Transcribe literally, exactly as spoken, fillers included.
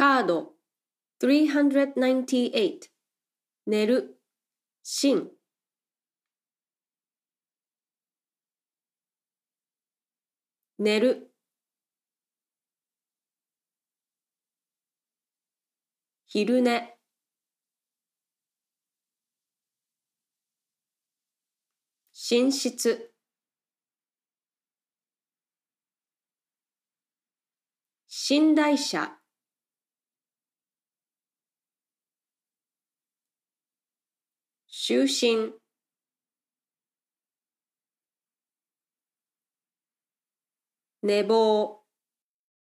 カードさんびゃくきゅうじゅうはち寝る寝寝る昼寝寝室寝台車就寝寝坊